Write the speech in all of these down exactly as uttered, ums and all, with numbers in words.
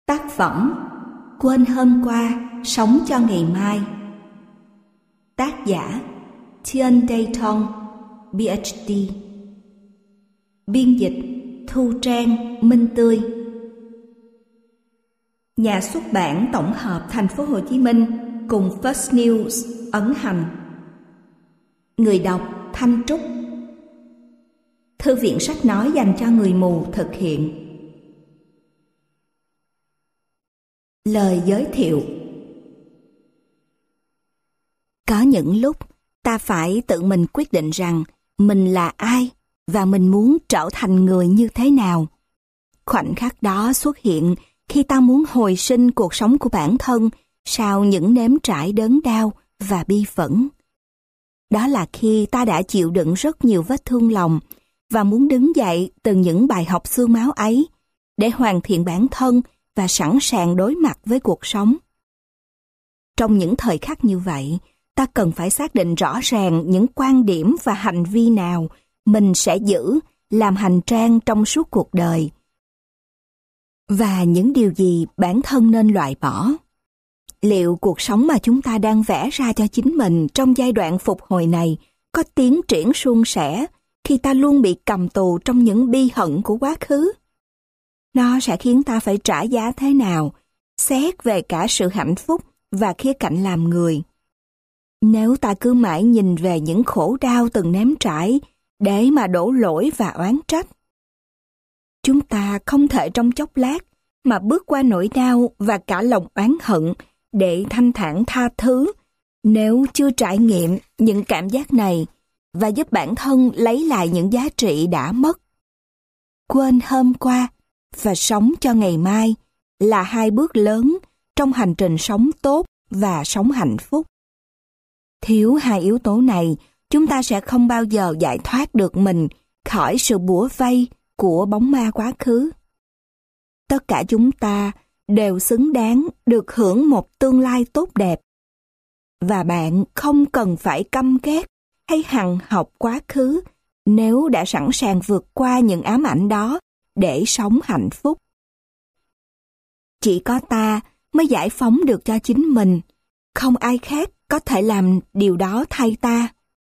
Tác phẩm Quên hôm qua, sống cho ngày mai. Tác giả Thien Dayton, P H D. Biên dịch Thu Trang, Minh Tươi. Nhà xuất bản tổng hợp Thành phố Hồ Chí Minh cùng First News ấn hành. Người đọc Thanh Trúc. Thư viện sách nói dành cho người mù thực hiện. Lời giới thiệu. Có những lúc ta phải tự mình quyết định rằng mình là ai và mình muốn trở thành người như thế nào. Khoảnh khắc đó xuất hiện khi ta muốn hồi sinh cuộc sống của bản thân sau những nếm trải đớn đau và bi phẫn. Đó là khi ta đã chịu đựng rất nhiều vết thương lòng và muốn đứng dậy từ những bài học xương máu ấy để hoàn thiện bản thân và sẵn sàng đối mặt với cuộc sống. Trong những thời khắc như vậy, ta cần phải xác định rõ ràng những quan điểm và hành vi nào mình sẽ giữ làm hành trang trong suốt cuộc đời, và những điều gì bản thân nên loại bỏ. Liệu cuộc sống mà chúng ta đang vẽ ra cho chính mình trong giai đoạn phục hồi này có tiến triển suôn sẻ khi ta luôn bị cầm tù trong những bi hận của quá khứ? Nó sẽ khiến ta phải trả giá thế nào, xét về cả sự hạnh phúc và khía cạnh làm người. Nếu ta cứ mãi nhìn về những khổ đau từng nếm trải để mà đổ lỗi và oán trách, chúng ta không thể trong chốc lát mà bước qua nỗi đau và cả lòng oán hận để thanh thản tha thứ nếu chưa trải nghiệm những cảm giác này và giúp bản thân lấy lại những giá trị đã mất. Quên hôm qua và sống cho ngày mai là hai bước lớn trong hành trình sống tốt và sống hạnh phúc. Thiếu hai yếu tố này, chúng ta sẽ không bao giờ giải thoát được mình khỏi sự bủa vây của bóng ma quá khứ. Tất cả chúng ta đều xứng đáng được hưởng một tương lai tốt đẹp. Và bạn không cần phải căm ghét hay hằn học quá khứ nếu đã sẵn sàng vượt qua những ám ảnh đó để sống hạnh phúc. Chỉ có ta mới giải phóng được cho chính mình, không ai khác có thể làm điều đó thay ta.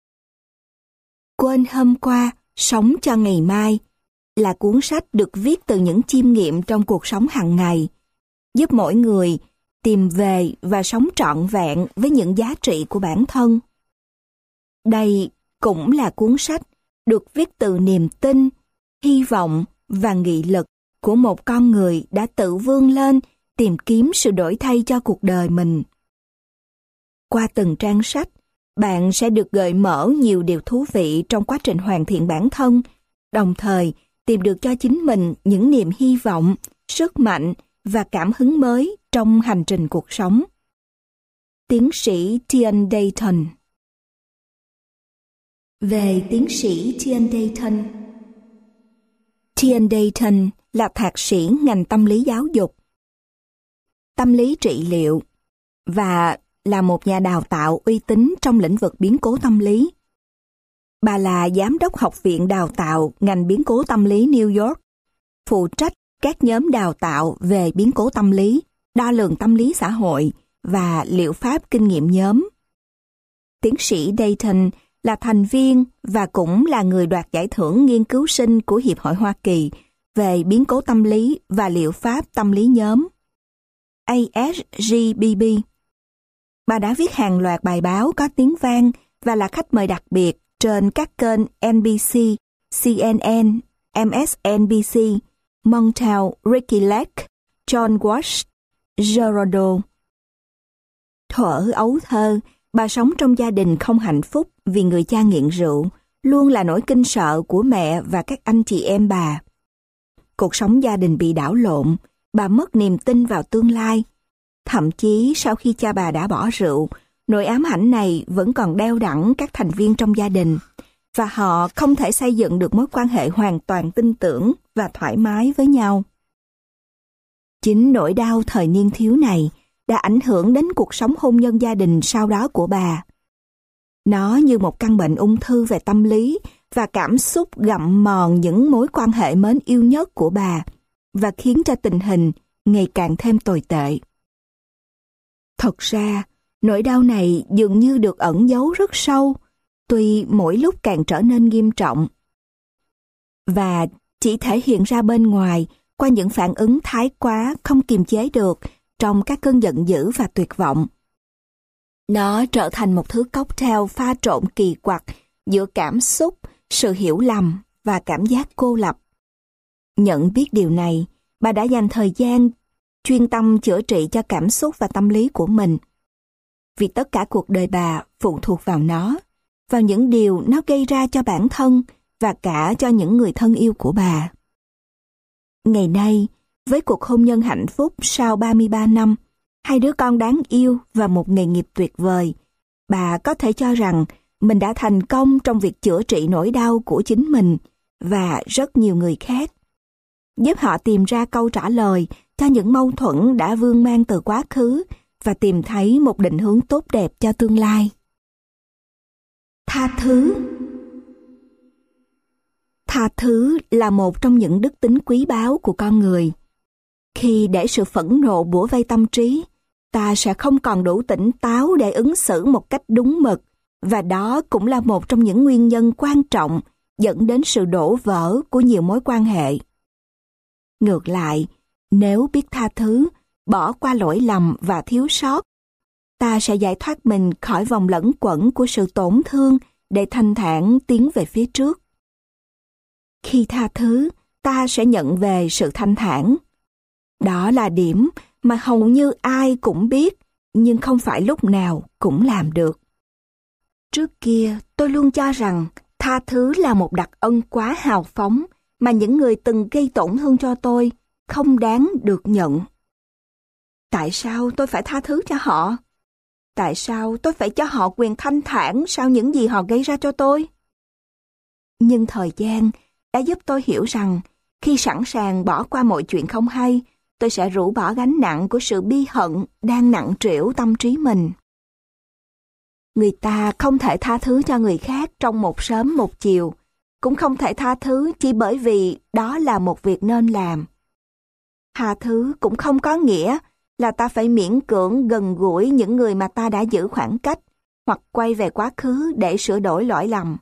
Quên hôm qua, sống cho ngày mai là cuốn sách được viết từ những chiêm nghiệm trong cuộc sống hàng ngày, giúp mỗi người tìm về và sống trọn vẹn với những giá trị của bản thân. Đây cũng là cuốn sách được viết từ niềm tin, hy vọng và nghị lực của một con người đã tự vươn lên tìm kiếm sự đổi thay cho cuộc đời mình. Qua từng trang sách, bạn sẽ được gợi mở nhiều điều thú vị trong quá trình hoàn thiện bản thân, đồng thời tìm được cho chính mình những niềm hy vọng, sức mạnh và cảm hứng mới trong hành trình cuộc sống. Tiến sĩ Thien Dayton. Về tiến sĩ Thien Dayton. Thien Dayton là thạc sĩ ngành tâm lý giáo dục, tâm lý trị liệu và là một nhà đào tạo uy tín trong lĩnh vực biến cố tâm lý. Bà là giám đốc học viện đào tạo ngành biến cố tâm lý New York, phụ trách các nhóm đào tạo về biến cố tâm lý, đo lường tâm lý xã hội và liệu pháp kinh nghiệm nhóm. Tiến sĩ Dayton là thành viên và cũng là người đoạt giải thưởng nghiên cứu sinh của Hiệp hội Hoa Kỳ về biến cố tâm lý và liệu pháp tâm lý nhóm, A S G B B. Bà đã viết hàng loạt bài báo có tiếng vang và là khách mời đặc biệt trên các kênh N B C, C N N, M S N B C, Montel, Ricky Lake, John Walsh, Geraldo. Thuở ấu thơ, bà sống trong gia đình không hạnh phúc vì người cha nghiện rượu, luôn là nỗi kinh sợ của mẹ và các anh chị em bà. Cuộc sống gia đình bị đảo lộn, bà mất niềm tin vào tương lai. Thậm chí sau khi cha bà đã bỏ rượu, nỗi ám ảnh này vẫn còn đeo đẳng các thành viên trong gia đình, và họ không thể xây dựng được mối quan hệ hoàn toàn tin tưởng và thoải mái với nhau. Chính nỗi đau thời niên thiếu này đã ảnh hưởng đến cuộc sống hôn nhân gia đình sau đó của bà. Nó như một căn bệnh ung thư về tâm lý và cảm xúc gặm mòn những mối quan hệ mến yêu nhất của bà và khiến cho tình hình ngày càng thêm tồi tệ. Thật ra, nỗi đau này dường như được ẩn giấu rất sâu, tuy mỗi lúc càng trở nên nghiêm trọng. Và chỉ thể hiện ra bên ngoài qua những phản ứng thái quá không kiềm chế được trong các cơn giận dữ và tuyệt vọng. Nó trở thành một thứ cocktail pha trộn kỳ quặc giữa cảm xúc, sự hiểu lầm và cảm giác cô lập. Nhận biết điều này, bà đã dành thời gian chuyên tâm chữa trị cho cảm xúc và tâm lý của mình. Vì tất cả cuộc đời bà phụ thuộc vào nó, vào những điều nó gây ra cho bản thân và cả cho những người thân yêu của bà. Ngày nay, với cuộc hôn nhân hạnh phúc sau ba mươi ba năm, hai đứa con đáng yêu và một nghề nghiệp tuyệt vời, bà có thể cho rằng mình đã thành công trong việc chữa trị nỗi đau của chính mình và rất nhiều người khác, giúp họ tìm ra câu trả lời cho những mâu thuẫn đã vương mang từ quá khứ và tìm thấy một định hướng tốt đẹp cho tương lai. Tha thứ. Tha thứ là một trong những đức tính quý báu của con người. Khi để sự phẫn nộ bủa vây tâm trí, ta sẽ không còn đủ tỉnh táo để ứng xử một cách đúng mực, và đó cũng là một trong những nguyên nhân quan trọng dẫn đến sự đổ vỡ của nhiều mối quan hệ. Ngược lại, nếu biết tha thứ, bỏ qua lỗi lầm và thiếu sót, ta sẽ giải thoát mình khỏi vòng lẩn quẩn của sự tổn thương để thanh thản tiến về phía trước. Khi tha thứ, ta sẽ nhận về sự thanh thản. Đó là điểm mà hầu như ai cũng biết, nhưng không phải lúc nào cũng làm được. Trước kia, tôi luôn cho rằng tha thứ là một đặc ân quá hào phóng mà những người từng gây tổn thương cho tôi không đáng được nhận. Tại sao tôi phải tha thứ cho họ? Tại sao tôi phải cho họ quyền thanh thản sau những gì họ gây ra cho tôi? Nhưng thời gian đã giúp tôi hiểu rằng khi sẵn sàng bỏ qua mọi chuyện không hay, tôi sẽ rũ bỏ gánh nặng của sự bi hận đang nặng trĩu tâm trí mình. Người ta không thể tha thứ cho người khác trong một sớm một chiều, cũng không thể tha thứ chỉ bởi vì đó là một việc nên làm. Tha thứ cũng không có nghĩa là ta phải miễn cưỡng gần gũi những người mà ta đã giữ khoảng cách, hoặc quay về quá khứ để sửa đổi lỗi lầm.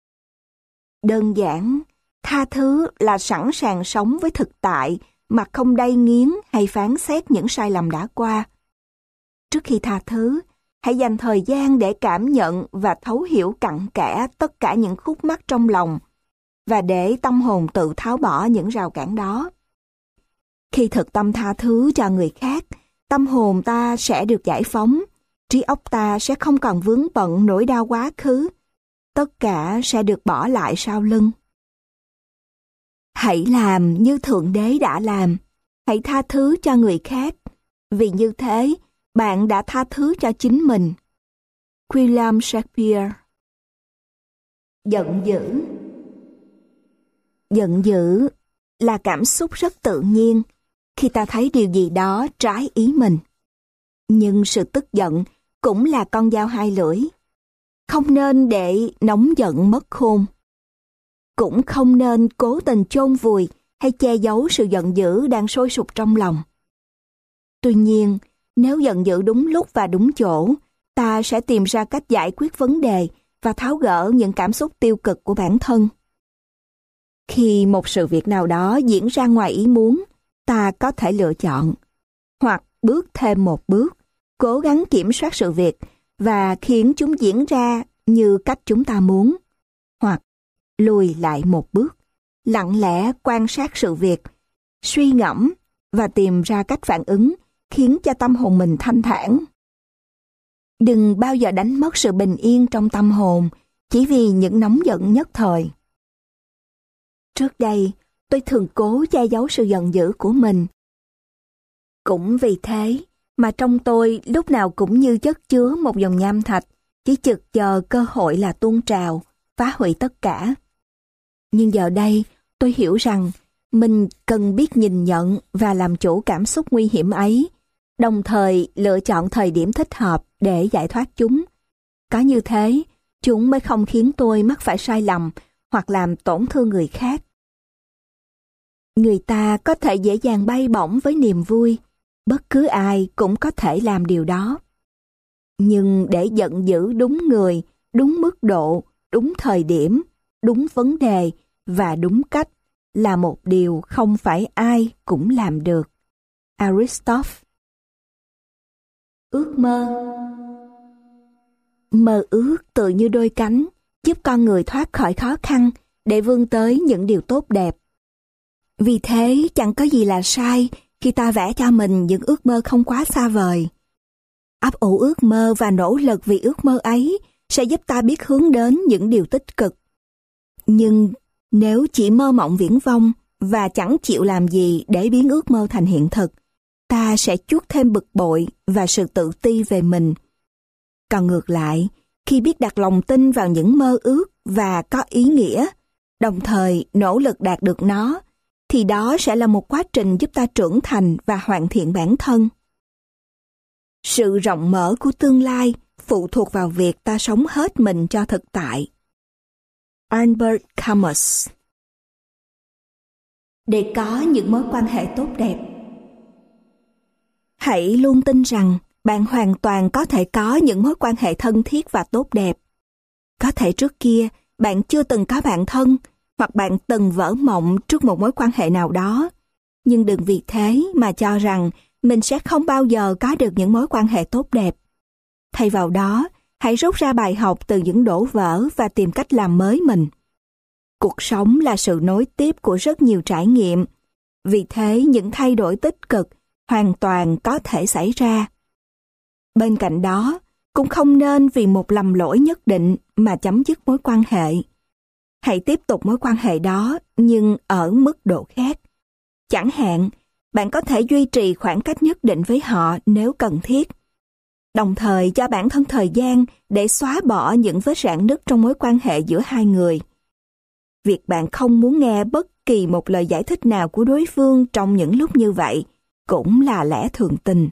Đơn giản, tha thứ là sẵn sàng sống với thực tại mà không đay nghiến hay phán xét những sai lầm đã qua. Trước khi tha thứ, hãy dành thời gian để cảm nhận và thấu hiểu cặn kẽ tất cả những khúc mắc trong lòng, và để tâm hồn tự tháo bỏ những rào cản đó. Khi thực tâm tha thứ cho người khác, tâm hồn ta sẽ được giải phóng, trí óc ta sẽ không còn vướng bận nỗi đau quá khứ, tất cả sẽ được bỏ lại sau lưng. Hãy làm như Thượng Đế đã làm, hãy tha thứ cho người khác, vì như thế bạn đã tha thứ cho chính mình. William Shakespeare. Giận dữ. Giận dữ là cảm xúc rất tự nhiên khi ta thấy điều gì đó trái ý mình. Nhưng sự tức giận cũng là con dao hai lưỡi. Không nên để nóng giận mất khôn. Cũng không nên cố tình chôn vùi hay che giấu sự giận dữ đang sôi sục trong lòng. Tuy nhiên, nếu giận dữ đúng lúc và đúng chỗ, ta sẽ tìm ra cách giải quyết vấn đề và tháo gỡ những cảm xúc tiêu cực của bản thân. Khi một sự việc nào đó diễn ra ngoài ý muốn, ta có thể lựa chọn, hoặc bước thêm một bước, cố gắng kiểm soát sự việc và khiến chúng diễn ra như cách chúng ta muốn, hoặc lùi lại một bước, lặng lẽ quan sát sự việc, suy ngẫm và tìm ra cách phản ứng khiến cho tâm hồn mình thanh thản. Đừng bao giờ đánh mất sự bình yên trong tâm hồn chỉ vì những nóng giận nhất thời. Trước đây, tôi thường cố che giấu sự giận dữ của mình. Cũng vì thế mà trong tôi lúc nào cũng như chất chứa một dòng nham thạch, chỉ trực chờ cơ hội là tuôn trào, phá hủy tất cả. Nhưng giờ đây, tôi hiểu rằng mình cần biết nhìn nhận và làm chủ cảm xúc nguy hiểm ấy, đồng thời lựa chọn thời điểm thích hợp để giải thoát chúng. Có như thế, chúng mới không khiến tôi mắc phải sai lầm hoặc làm tổn thương người khác. Người ta có thể dễ dàng bay bổng với niềm vui, bất cứ ai cũng có thể làm điều đó. Nhưng để giận dữ đúng người, đúng mức độ, đúng thời điểm, đúng vấn đề và đúng cách là một điều không phải ai cũng làm được. Aristotle. Ước mơ. Mơ ước tự như đôi cánh, giúp con người thoát khỏi khó khăn để vươn tới những điều tốt đẹp. Vì thế chẳng có gì là sai khi ta vẽ cho mình những ước mơ không quá xa vời. Ấp ủ ước mơ và nỗ lực vì ước mơ ấy sẽ giúp ta biết hướng đến những điều tích cực. Nhưng nếu chỉ mơ mộng viển vông và chẳng chịu làm gì để biến ước mơ thành hiện thực, ta sẽ chuốc thêm bực bội và sự tự ti về mình. Còn ngược lại, khi biết đặt lòng tin vào những mơ ước và có ý nghĩa, đồng thời nỗ lực đạt được nó, thì đó sẽ là một quá trình giúp ta trưởng thành và hoàn thiện bản thân. Sự rộng mở của tương lai phụ thuộc vào việc ta sống hết mình cho thực tại. Albert Camus. Để có những mối quan hệ tốt đẹp, hãy luôn tin rằng bạn hoàn toàn có thể có những mối quan hệ thân thiết và tốt đẹp. Có thể trước kia bạn chưa từng có bạn thân, hoặc bạn từng vỡ mộng trước một mối quan hệ nào đó. Nhưng đừng vì thế mà cho rằng mình sẽ không bao giờ có được những mối quan hệ tốt đẹp. Thay vào đó, hãy rút ra bài học từ những đổ vỡ và tìm cách làm mới mình. Cuộc sống là sự nối tiếp của rất nhiều trải nghiệm. Vì thế, những thay đổi tích cực hoàn toàn có thể xảy ra. Bên cạnh đó, cũng không nên vì một lầm lỗi nhất định mà chấm dứt mối quan hệ. Hãy tiếp tục mối quan hệ đó nhưng ở mức độ khác. Chẳng hạn, bạn có thể duy trì khoảng cách nhất định với họ nếu cần thiết. Đồng thời cho bản thân thời gian để xóa bỏ những vết rạn nứt trong mối quan hệ giữa hai người. Việc bạn không muốn nghe bất kỳ một lời giải thích nào của đối phương trong những lúc như vậy cũng là lẽ thường tình.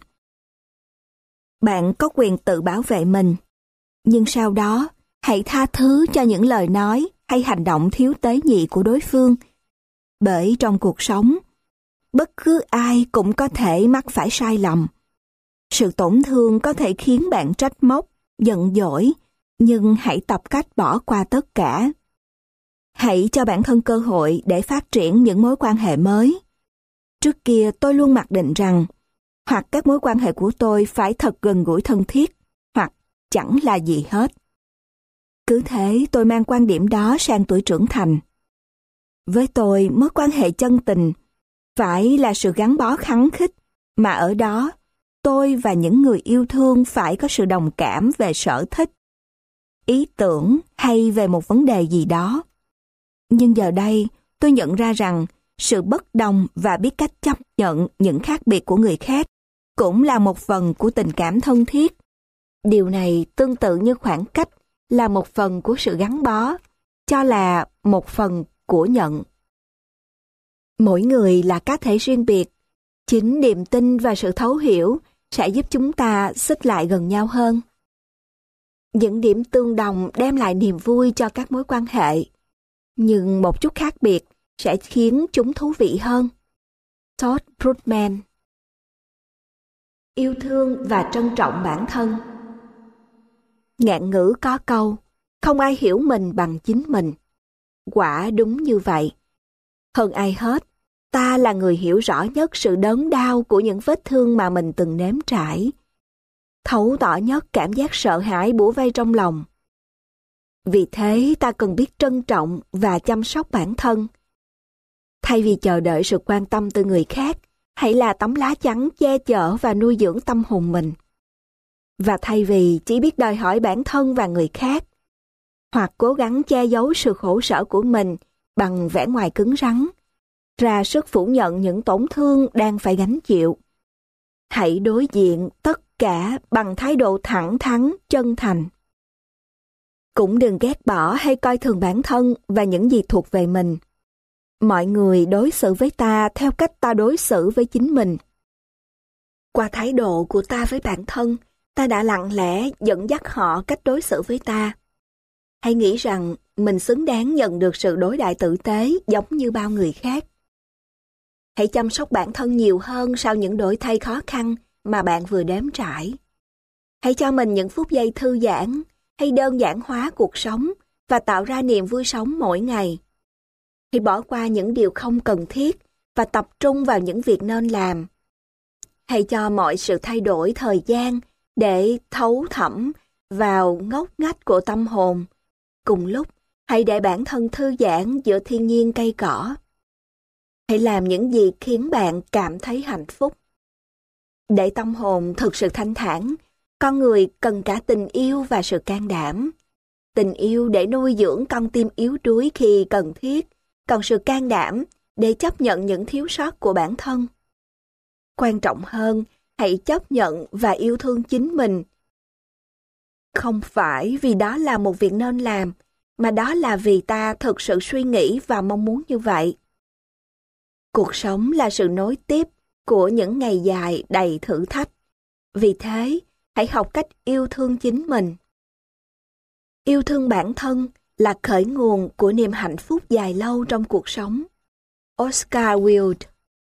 Bạn có quyền tự bảo vệ mình, nhưng sau đó hãy tha thứ cho những lời nói hay hành động thiếu tế nhị của đối phương. Bởi trong cuộc sống, bất cứ ai cũng có thể mắc phải sai lầm. Sự tổn thương có thể khiến bạn trách móc, giận dỗi, nhưng hãy tập cách bỏ qua tất cả. Hãy cho bản thân cơ hội để phát triển những mối quan hệ mới. Trước kia tôi luôn mặc định rằng, hoặc các mối quan hệ của tôi phải thật gần gũi thân thiết, hoặc chẳng là gì hết. Cứ thế tôi mang quan điểm đó sang tuổi trưởng thành. Với tôi, mối quan hệ chân tình phải là sự gắn bó khăng khít, mà ở đó, tôi và những người yêu thương phải có sự đồng cảm về sở thích, ý tưởng hay về một vấn đề gì đó. Nhưng giờ đây, tôi nhận ra rằng sự bất đồng và biết cách chấp nhận những khác biệt của người khác cũng là một phần của tình cảm thân thiết. Điều này tương tự như khoảng cách là một phần của sự gắn bó, cho là một phần của nhận. Mỗi người là cá thể riêng biệt. Chính niềm tin và sự thấu hiểu sẽ giúp chúng ta xích lại gần nhau hơn. Những điểm tương đồng đem lại niềm vui cho các mối quan hệ, nhưng một chút khác biệt sẽ khiến chúng thú vị hơn. Todd Brutman. Yêu thương và trân trọng bản thân. Ngạn ngữ có câu, không ai hiểu mình bằng chính mình. Quả đúng như vậy. Hơn ai hết, ta là người hiểu rõ nhất sự đớn đau của những vết thương mà mình từng nếm trải. Thấu tỏ nhất cảm giác sợ hãi bủa vây trong lòng. Vì thế ta cần biết trân trọng và chăm sóc bản thân. Thay vì chờ đợi sự quan tâm từ người khác, hãy là tấm lá chắn che chở và nuôi dưỡng tâm hồn mình. Và thay vì chỉ biết đòi hỏi bản thân và người khác, hoặc cố gắng che giấu sự khổ sở của mình bằng vẻ ngoài cứng rắn, ra sức phủ nhận những tổn thương đang phải gánh chịu, hãy đối diện tất cả bằng thái độ thẳng thắn, chân thành. Cũng đừng ghét bỏ hay coi thường bản thân và những gì thuộc về mình. Mọi người đối xử với ta theo cách ta đối xử với chính mình. Qua thái độ của ta với bản thân, ta đã lặng lẽ dẫn dắt họ cách đối xử với ta. Hãy nghĩ rằng mình xứng đáng nhận được sự đối đãi tử tế giống như bao người khác. Hãy chăm sóc bản thân nhiều hơn sau những đổi thay khó khăn mà bạn vừa đếm trải. Hãy cho mình những phút giây thư giãn, hay đơn giản hóa cuộc sống và tạo ra niềm vui sống mỗi ngày. Hãy bỏ qua những điều không cần thiết và tập trung vào những việc nên làm. Hãy cho mọi sự thay đổi thời gian để thấu thẩm vào ngóc ngách của tâm hồn. Cùng lúc, hãy để bản thân thư giãn giữa thiên nhiên cây cỏ. Hãy làm những gì khiến bạn cảm thấy hạnh phúc. Để tâm hồn thực sự thanh thản, con người cần cả tình yêu và sự can đảm. Tình yêu để nuôi dưỡng con tim yếu đuối khi cần thiết, còn sự can đảm để chấp nhận những thiếu sót của bản thân. Quan trọng hơn, hãy chấp nhận và yêu thương chính mình. Không phải vì đó là một việc nên làm, mà đó là vì ta thực sự suy nghĩ và mong muốn như vậy. Cuộc sống là sự nối tiếp của những ngày dài đầy thử thách. Vì thế, hãy học cách yêu thương chính mình. Yêu thương bản thân là khởi nguồn của niềm hạnh phúc dài lâu trong cuộc sống. Oscar Wilde.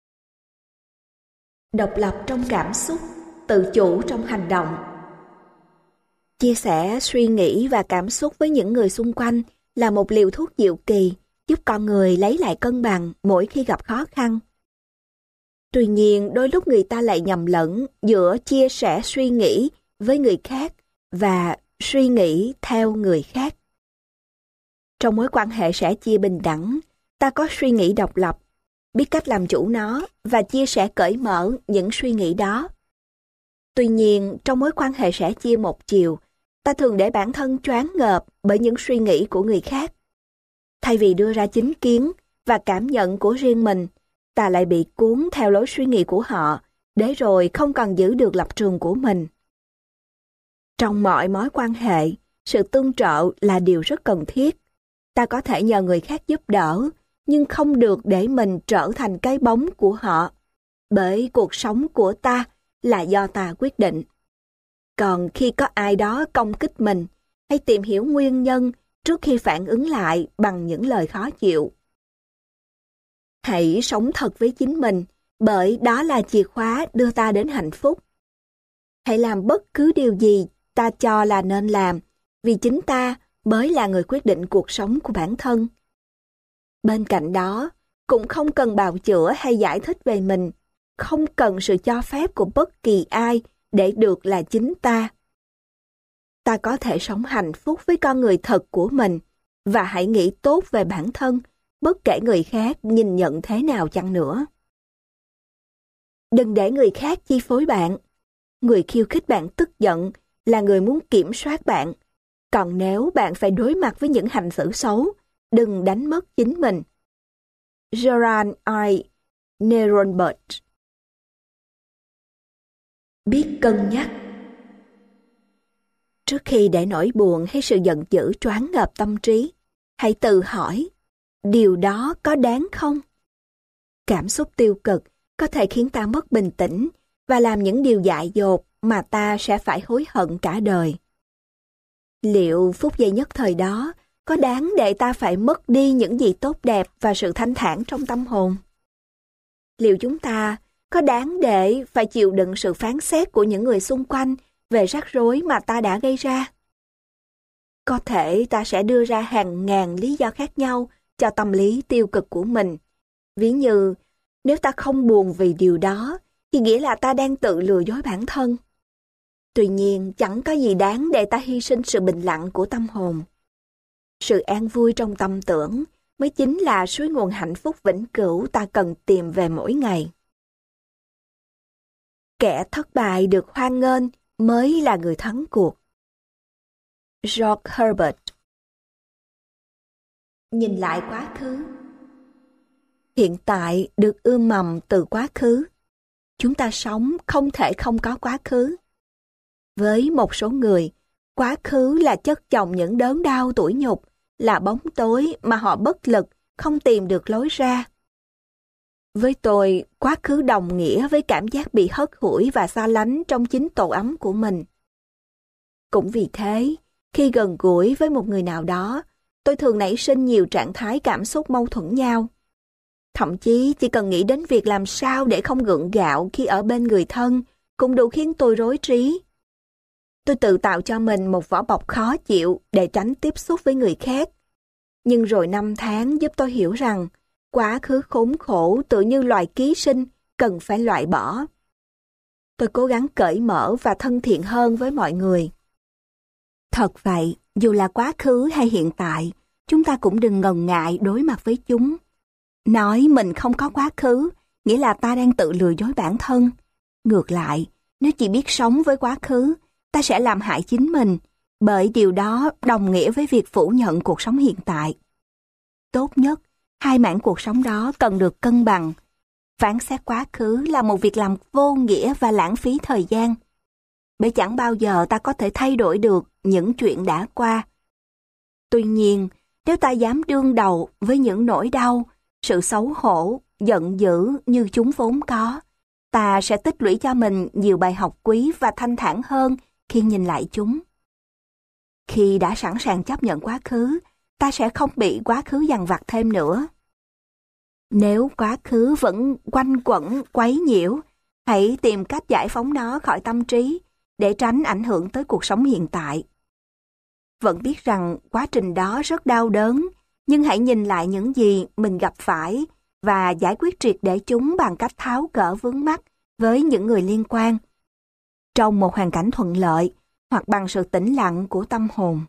Độc lập trong cảm xúc, tự chủ trong hành động. Chia sẻ suy nghĩ và cảm xúc với những người xung quanh là một liều thuốc diệu kỳ, giúp con người lấy lại cân bằng mỗi khi gặp khó khăn. Tuy nhiên, đôi lúc người ta lại nhầm lẫn giữa chia sẻ suy nghĩ với người khác và suy nghĩ theo người khác. Trong mối quan hệ sẻ chia bình đẳng, ta có suy nghĩ độc lập, biết cách làm chủ nó và chia sẻ cởi mở những suy nghĩ đó. Tuy nhiên, trong mối quan hệ sẻ chia một chiều, ta thường để bản thân choáng ngợp bởi những suy nghĩ của người khác. Thay vì đưa ra chính kiến và cảm nhận của riêng mình, ta lại bị cuốn theo lối suy nghĩ của họ, để rồi không còn giữ được lập trường của mình. Trong mọi mối quan hệ, sự tương trợ là điều rất cần thiết. Ta có thể nhờ người khác giúp đỡ, nhưng không được để mình trở thành cái bóng của họ, bởi cuộc sống của ta là do ta quyết định. Còn khi có ai đó công kích mình, hãy tìm hiểu nguyên nhân trước khi phản ứng lại bằng những lời khó chịu. Hãy sống thật với chính mình, bởi đó là chìa khóa đưa ta đến hạnh phúc. Hãy làm bất cứ điều gì ta cho là nên làm, vì chính ta mới là người quyết định cuộc sống của bản thân. Bên cạnh đó, cũng không cần bào chữa hay giải thích về mình, không cần sự cho phép của bất kỳ ai để được là chính ta. Ta có thể sống hạnh phúc với con người thật của mình, và hãy nghĩ tốt về bản thân, bất kể người khác nhìn nhận thế nào chăng nữa. Đừng để người khác chi phối bạn. Người khiêu khích bạn tức giận là người muốn kiểm soát bạn. Còn nếu bạn phải đối mặt với những hành xử xấu, đừng đánh mất chính mình. Gerard I. Neronbert. Biết cân nhắc. Trước khi để nỗi buồn hay sự giận dữ choáng ngợp tâm trí, hãy tự hỏi, điều đó có đáng không? Cảm xúc tiêu cực có thể khiến ta mất bình tĩnh và làm những điều dại dột mà ta sẽ phải hối hận cả đời. Liệu phút giây nhất thời đó có đáng để ta phải mất đi những gì tốt đẹp và sự thanh thản trong tâm hồn? Liệu chúng ta có đáng để phải chịu đựng sự phán xét của những người xung quanh về rắc rối mà ta đã gây ra? Có thể ta sẽ đưa ra hàng ngàn lý do khác nhau cho tâm lý tiêu cực của mình. Ví như, nếu ta không buồn vì điều đó, thì nghĩa là ta đang tự lừa dối bản thân. Tuy nhiên, chẳng có gì đáng để ta hy sinh sự bình lặng của tâm hồn. Sự an vui trong tâm tưởng mới chính là suối nguồn hạnh phúc vĩnh cửu ta cần tìm về mỗi ngày. Kẻ thất bại được hoan nghênh mới là người thắng cuộc. George Herbert. Nhìn lại quá khứ. Hiện tại được ươm mầm từ quá khứ. Chúng ta sống không thể không có quá khứ. Với một số người, quá khứ là chất chồng những đớn đau tủi nhục, là bóng tối mà họ bất lực, không tìm được lối ra. Với tôi, quá khứ đồng nghĩa với cảm giác bị hất hủi và xa lánh trong chính tổ ấm của mình. Cũng vì thế, khi gần gũi với một người nào đó, tôi thường nảy sinh nhiều trạng thái cảm xúc mâu thuẫn nhau. Thậm chí chỉ cần nghĩ đến việc làm sao để không gượng gạo khi ở bên người thân cũng đủ khiến tôi rối trí. Tôi tự tạo cho mình một vỏ bọc khó chịu để tránh tiếp xúc với người khác. Nhưng rồi năm tháng giúp tôi hiểu rằng quá khứ khốn khổ tự như loài ký sinh cần phải loại bỏ. Tôi cố gắng cởi mở và thân thiện hơn với mọi người. Thật vậy, dù là quá khứ hay hiện tại, chúng ta cũng đừng ngần ngại đối mặt với chúng. Nói mình không có quá khứ, nghĩa là ta đang tự lừa dối bản thân. Ngược lại, nếu chỉ biết sống với quá khứ, ta sẽ làm hại chính mình, bởi điều đó đồng nghĩa với việc phủ nhận cuộc sống hiện tại. Tốt nhất, hai mảng cuộc sống đó cần được cân bằng. Phán xét quá khứ là một việc làm vô nghĩa và lãng phí thời gian, bởi chẳng bao giờ ta có thể thay đổi được những chuyện đã qua. Tuy nhiên, nếu ta dám đương đầu với những nỗi đau, sự xấu hổ, giận dữ như chúng vốn có, ta sẽ tích lũy cho mình nhiều bài học quý và thanh thản hơn khi nhìn lại chúng. Khi đã sẵn sàng chấp nhận quá khứ, ta sẽ không bị quá khứ dằn vặt thêm nữa. Nếu quá khứ vẫn quanh quẩn, quấy nhiễu, hãy tìm cách giải phóng nó khỏi tâm trí để tránh ảnh hưởng tới cuộc sống hiện tại. Vẫn biết rằng quá trình đó rất đau đớn, nhưng hãy nhìn lại những gì mình gặp phải và giải quyết triệt để chúng bằng cách tháo gỡ vướng mắc với những người liên quan, trong một hoàn cảnh thuận lợi hoặc bằng sự tĩnh lặng của tâm hồn.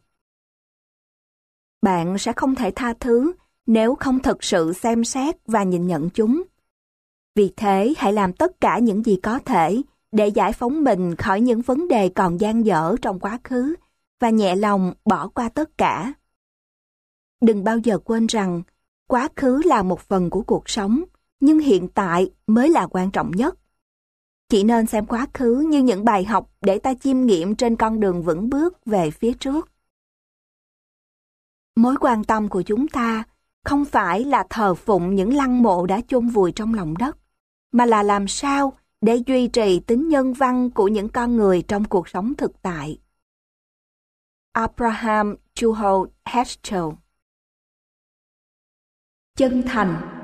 Bạn sẽ không thể tha thứ nếu không thực sự xem xét và nhìn nhận chúng. Vì thế, hãy làm tất cả những gì có thể để giải phóng mình khỏi những vấn đề còn dang dở trong quá khứ và nhẹ lòng bỏ qua tất cả. Đừng bao giờ quên rằng quá khứ là một phần của cuộc sống, nhưng hiện tại mới là quan trọng nhất. Chỉ nên xem quá khứ như những bài học để ta chiêm nghiệm trên con đường vững bước về phía trước. Mối quan tâm của chúng ta không phải là thờ phụng những lăng mộ đã chôn vùi trong lòng đất, mà là làm sao để duy trì tính nhân văn của những con người trong cuộc sống thực tại. Abraham Chuho Heschel. Chân thành.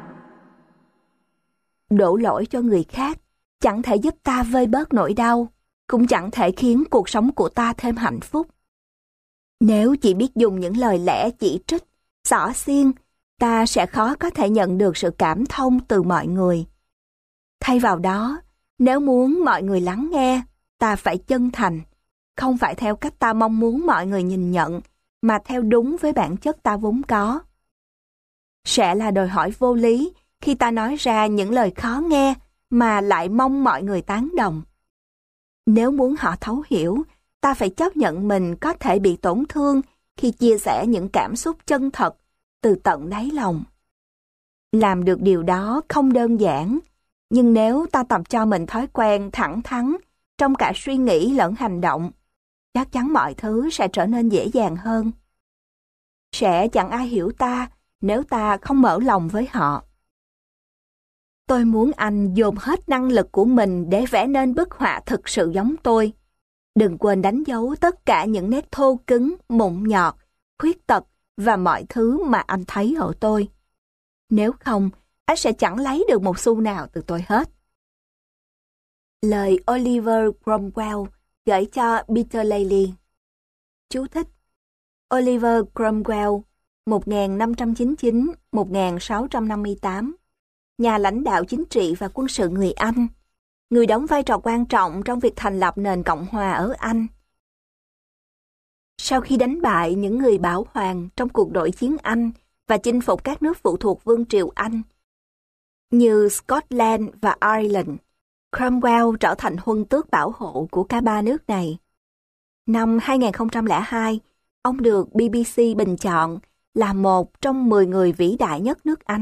Đổ lỗi cho người khác chẳng thể giúp ta vơi bớt nỗi đau, cũng chẳng thể khiến cuộc sống của ta thêm hạnh phúc. Nếu chỉ biết dùng những lời lẽ chỉ trích, xỏ xiên, ta sẽ khó có thể nhận được sự cảm thông từ mọi người. Thay vào đó, nếu muốn mọi người lắng nghe, ta phải chân thành, không phải theo cách ta mong muốn mọi người nhìn nhận, mà theo đúng với bản chất ta vốn có. Sẽ là đòi hỏi vô lý khi ta nói ra những lời khó nghe mà lại mong mọi người tán đồng. Nếu muốn họ thấu hiểu, ta phải chấp nhận mình có thể bị tổn thương khi chia sẻ những cảm xúc chân thật từ tận đáy lòng. Làm được điều đó không đơn giản, nhưng nếu ta tập cho mình thói quen thẳng thắn trong cả suy nghĩ lẫn hành động, chắc chắn mọi thứ sẽ trở nên dễ dàng hơn. Sẽ chẳng ai hiểu ta nếu ta không mở lòng với họ. Tôi muốn anh dồn hết năng lực của mình để vẽ nên bức họa thực sự giống tôi. Đừng quên đánh dấu tất cả những nét thô cứng, mụn nhọt, khuyết tật và mọi thứ mà anh thấy ở tôi. Nếu không, anh sẽ chẳng lấy được một xu nào từ tôi hết. Lời Oliver Cromwell gửi cho Peter Lely. Chú thích: Oliver Cromwell, một nghìn năm trăm chín mươi chín đến một nghìn sáu trăm năm mươi tám, nhà lãnh đạo chính trị và quân sự người Anh, người đóng vai trò quan trọng trong việc thành lập nền Cộng hòa ở Anh. Sau khi đánh bại những người bảo hoàng trong cuộc nội chiến Anh và chinh phục các nước phụ thuộc Vương triều Anh như Scotland và Ireland, Cromwell trở thành huân tước bảo hộ của cả ba nước này. Năm hai nghìn không trăm lẻ hai, ông được B B C bình chọn là một trong mười người vĩ đại nhất nước Anh.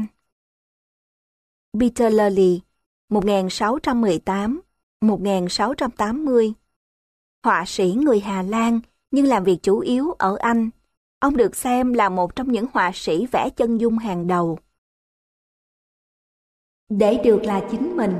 Peter Lely, một nghìn sáu trăm mười tám đến một nghìn sáu trăm tám mươi, họa sĩ người Hà Lan nhưng làm việc chủ yếu ở Anh. Ông được xem là một trong những họa sĩ vẽ chân dung hàng đầu. Để được là chính mình.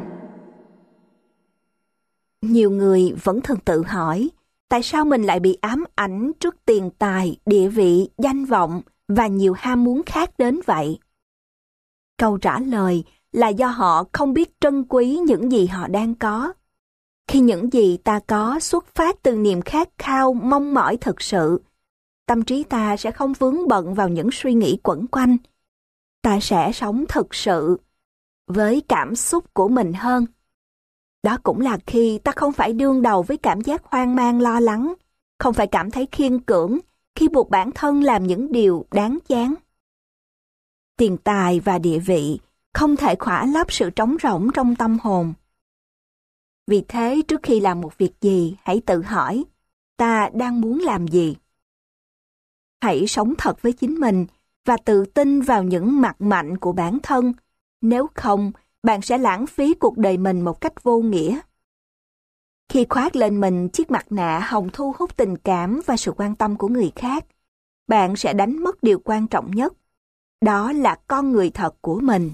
Nhiều người vẫn thường tự hỏi tại sao mình lại bị ám ảnh trước tiền tài, địa vị, danh vọng và nhiều ham muốn khác đến vậy. Câu trả lời là do họ không biết trân quý những gì họ đang có. Khi những gì ta có xuất phát từ niềm khát khao mong mỏi thực sự, tâm trí ta sẽ không vướng bận vào những suy nghĩ quẩn quanh. Ta sẽ sống thực sự với cảm xúc của mình hơn. Đó cũng là khi ta không phải đương đầu với cảm giác hoang mang lo lắng, không phải cảm thấy khiên cưỡng khi buộc bản thân làm những điều đáng chán. Tiền tài và địa vị không thể khỏa lấp sự trống rỗng trong tâm hồn. Vì thế, trước khi làm một việc gì, hãy tự hỏi, ta đang muốn làm gì? Hãy sống thật với chính mình và tự tin vào những mặt mạnh của bản thân. Nếu không, bạn sẽ lãng phí cuộc đời mình một cách vô nghĩa. Khi khoác lên mình chiếc mặt nạ hòng thu hút tình cảm và sự quan tâm của người khác, bạn sẽ đánh mất điều quan trọng nhất. Đó là con người thật của mình.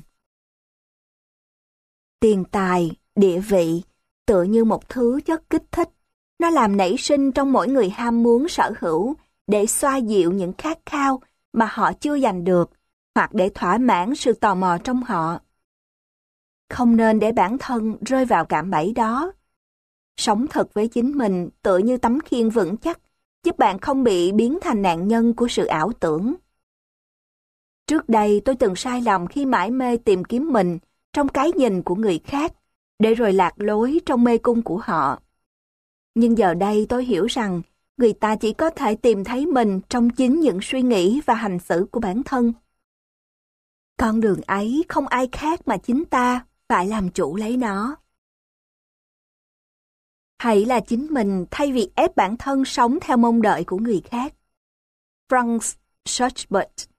Tiền tài, địa vị, tựa như một thứ chất kích thích. Nó làm nảy sinh trong mỗi người ham muốn sở hữu để xoa dịu những khát khao mà họ chưa giành được, hoặc để thỏa mãn sự tò mò trong họ. Không nên để bản thân rơi vào cạm bẫy đó. Sống thật với chính mình tựa như tấm khiên vững chắc, giúp bạn không bị biến thành nạn nhân của sự ảo tưởng. Trước đây tôi từng sai lầm khi mải mê tìm kiếm mình trong cái nhìn của người khác, để rồi lạc lối trong mê cung của họ. Nhưng giờ đây tôi hiểu rằng người ta chỉ có thể tìm thấy mình trong chính những suy nghĩ và hành xử của bản thân. Con đường ấy không ai khác mà chính ta phải làm chủ lấy nó. Hãy là chính mình thay vì ép bản thân sống theo mong đợi của người khác. Frank Schubert.